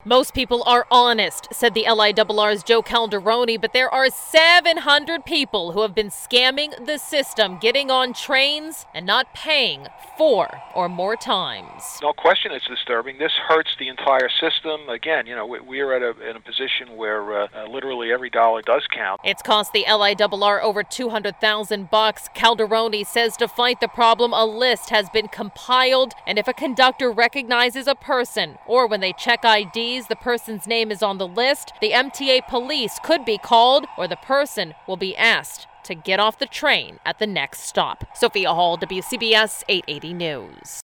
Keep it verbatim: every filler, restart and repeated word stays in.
Most people are honest, said the L I R R's Joe Calderoni, but there are seven hundred people who have been scamming the system, getting on trains and not paying four or more times. No question it's disturbing. This hurts the entire system. Again, you know, we, we are at a, in a position where uh, uh, literally every dollar does count. It's cost the L I R R over two hundred thousand bucks. Calderoni says to fight the problem, a list has been compiled, and if a conductor recognizes a person or when they check I D, the person's name is on the list, the M T A police could be called or the person will be asked to get off the train at the next stop. Sophia Hall, W C B S eight eighty News.